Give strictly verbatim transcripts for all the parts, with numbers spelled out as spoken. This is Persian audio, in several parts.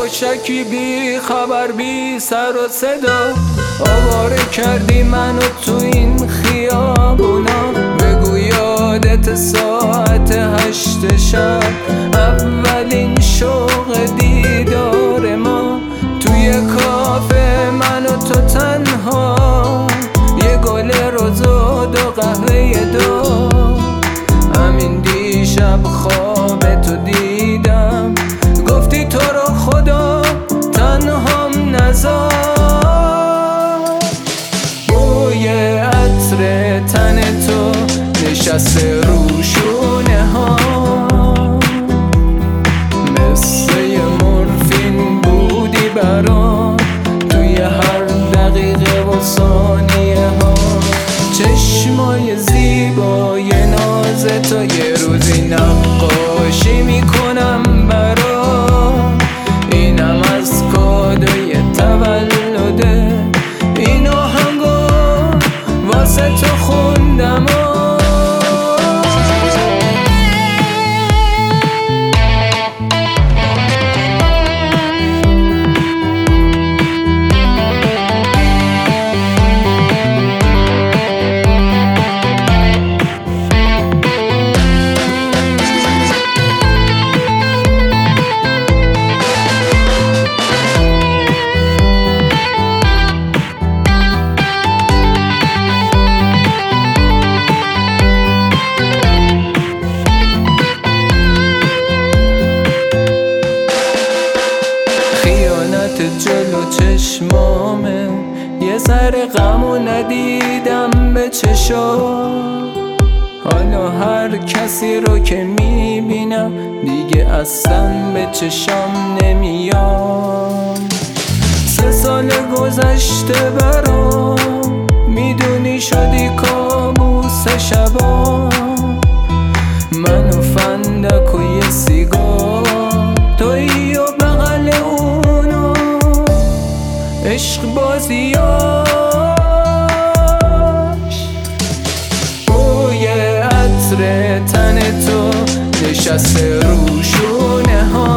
یواشکی بی خبر بی سر و صدا آواره کردی منو تو این خیابونا. بگو یادت ساعت هشت شب اولین شوق دیدار ما توی کافه من و تو تنها، یه گل روز و دو قهوه دو. همین دیشب خواب تو دیدم، گفتی تو رو خدا تنهام نذار. بوی عطر تن تو نشسته رو شونه ها، مثل یه مورفین بودی برام توی هر دقیقه و ثانیه ها. چشمای زیبای ناز تو یه روزی نقاشی میکنم برام. اینم از کادوی تولده، این آهنگو واسه تو خوندم. جلو چشمامه، یه سر غمو ندیدم به چشا. حالا هر کسی رو که میبینم دیگه اصلا به چشام نمیاد. سه سال گذشته برام میدونی شدی کابوس شبا. من و فندک و یه سیگار، تویی و بغل اونو عشق بازیاش. بوی عطر تن تو نشسته رو شونه ها،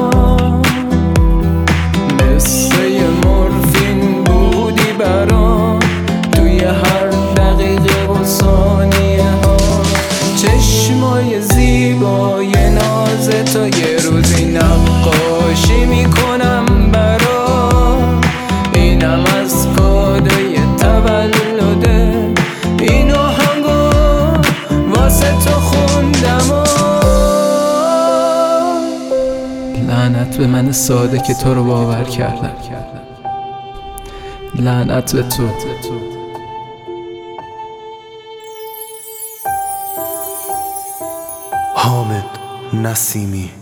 مثل یه مورفین بودی برام توی هر دقیقه و ثانیه ها. چشمای زیبای ناز تو یه روزی نقاشی میکنم برام. اینم از کادوی تولده، این آهنگو واسه تو خوندم. لعنت به من ساده که تو رو باور کردم، لعنت به تو. حامد نسیمی.